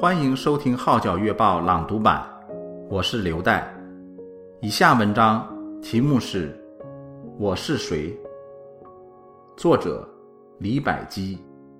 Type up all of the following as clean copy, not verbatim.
欢迎收听号角月报朗读版，我是刘岱。以下文章题目是我是谁，作者李百基。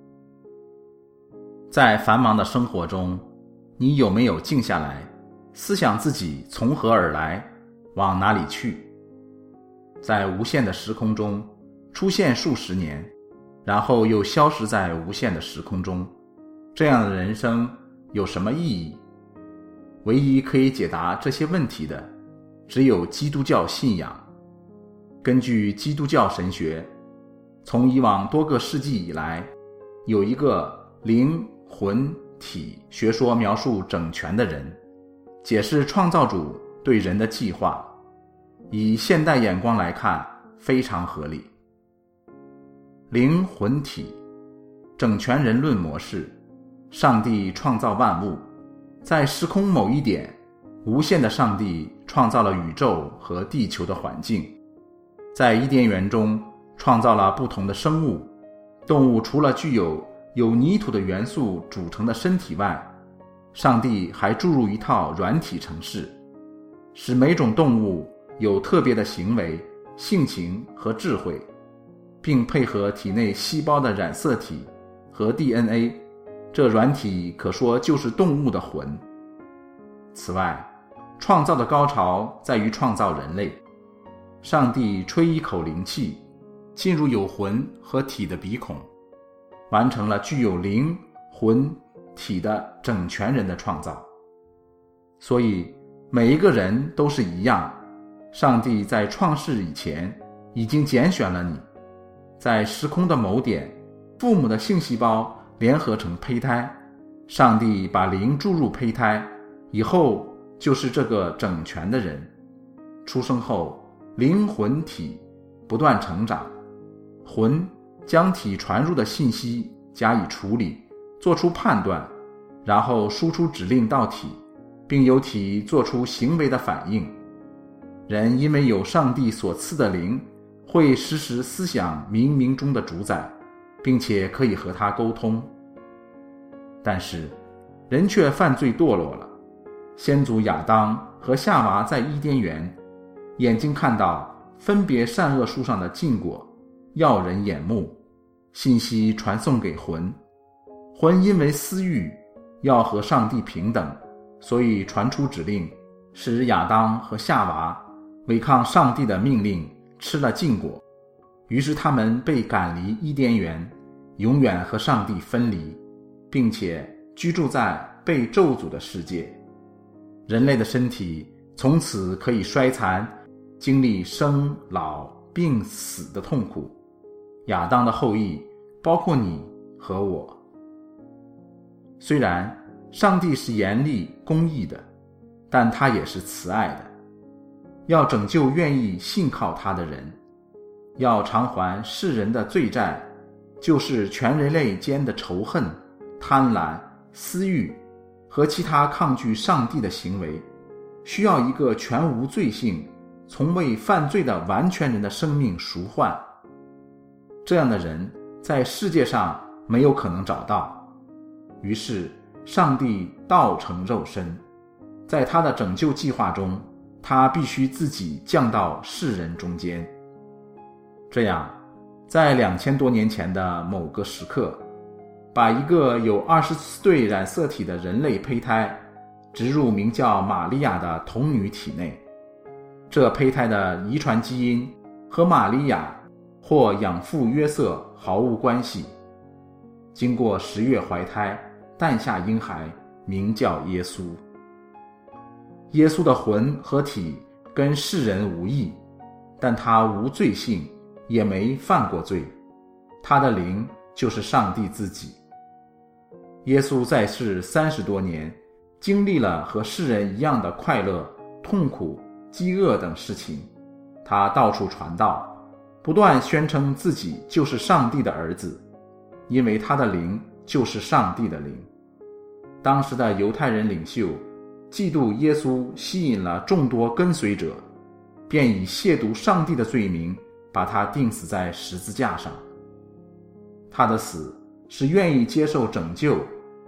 在繁忙的生活中，你有没有静下来思想自己从何而来，往哪里去？在无限的时空中出现数十年，然后又消失在无限的时空中，这样的人生有什么意义？唯一可以解答这些问题的，只有基督教信仰。根据基督教神学，从以往多个世纪以来，有一个灵魂体学说描述整全的人，解释创造主对人的计划，以现代眼光来看非常合理。灵魂体整全人论模式，上帝创造万物，在时空某一点，无限的上帝创造了宇宙和地球的环境，在伊甸园中创造了不同的生物，动物除了具有泥土的元素组成的身体外，上帝还注入一套软体程式，使每种动物有特别的行为、性情和智慧，并配合体内细胞的染色体和 DNA， 这软体可说就是动物的魂。此外，创造的高潮在于创造人类。上帝吹一口灵气，进入有魂和体的鼻孔，完成了具有灵魂体的整全人的创造。所以每一个人都是一样，上帝在创世以前已经拣选了你，在时空的某点，父母的性细胞联合成胚胎，上帝把灵注入胚胎，以后就是这个整全的人。出生后，灵魂体不断成长，魂将体传入的信息加以处理，做出判断，然后输出指令到体，并由体做出行为的反应。人因为有上帝所赐的灵，会时时思想冥冥中的主宰，并且可以和他沟通。但是人却犯罪堕落了。先祖亚当和夏娃在伊甸园，眼睛看到分别善恶树上的禁果，耀人眼目，信息传送给魂，魂因为私欲要和上帝平等，所以传出指令，使亚当和夏娃违抗上帝的命令，吃了禁果。于是他们被赶离伊甸园，永远和上帝分离，并且居住在被咒诅的世界。人类的身体从此可以衰残，经历生老病死的痛苦。亚当的后裔包括你和我。虽然上帝是严厉公义的，但他也是慈爱的，要拯救愿意信靠他的人，要偿还世人的罪债，就是全人类间的仇恨、贪婪、私欲和其他抗拒上帝的行为，需要一个全无罪性、从未犯罪的完全人的生命赎换。这样的人在世界上没有可能找到，于是上帝道成肉身，在他的拯救计划中，他必须自己降到世人中间。这样，在2000多年前的某个时刻，把一个有24对染色体的人类胚胎植入名叫玛利亚的童女体内。这胚胎的遗传基因和玛利亚或养父约瑟毫无关系。经过10月怀胎，诞下婴孩，名叫耶稣。耶稣的魂和体跟世人无异，但他无罪性，也没犯过罪。他的灵就是上帝自己。耶稣在世30多年，经历了和世人一样的快乐、痛苦、饥饿等事情。他到处传道，不断宣称自己就是上帝的儿子，因为他的灵就是上帝的灵。当时的犹太人领袖嫉妒耶稣吸引了众多跟随者，便以亵渎上帝的罪名把他钉死在十字架上。他的死是愿意接受拯救，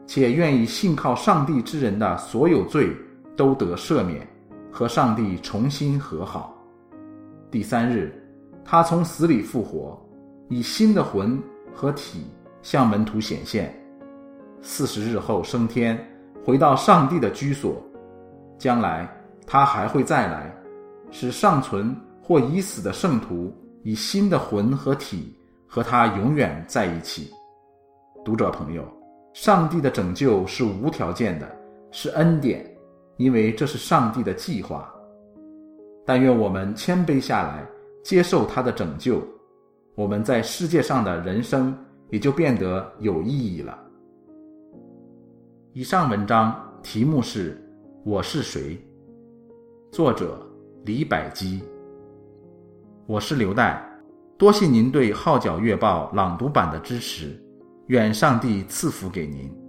且愿意信靠上帝之人的所有罪都得赦免，和上帝重新和好。第3日，他从死里复活，以新的魂和体向门徒显现。40日后升天，回到上帝的居所。将来他还会再来，使尚存或已死的圣徒以新的魂和体和他永远在一起。读者朋友，上帝的拯救是无条件的，是恩典，因为这是上帝的计划。但愿我们谦卑下来，接受他的拯救，我们在世界上的人生也就变得有意义了。以上文章题目是我是谁，作者李百基。我是刘岱，多谢您对《号角月报》朗读版的支持，愿上帝赐福给您。